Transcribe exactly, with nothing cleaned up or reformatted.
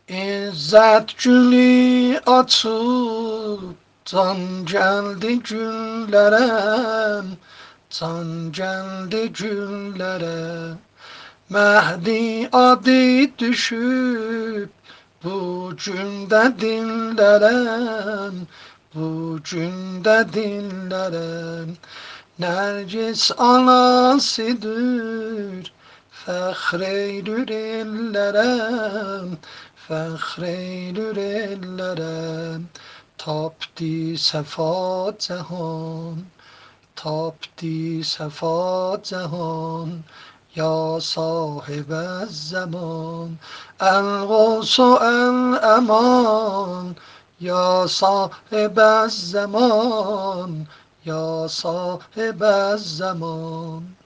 İzzet gülü açıp can geldi güllere, can geldi güllere. Mehdi adı düşüp bu günde dinlere, bu günde dinlere. Nergis anasıdır, fəxr ellere, fəxr ellere. Tapdi sefa cehan, tapdi sefa cehan. Ya sahib zaman, el-gaus el-eman. Ya sahib zaman, ya sahib zaman.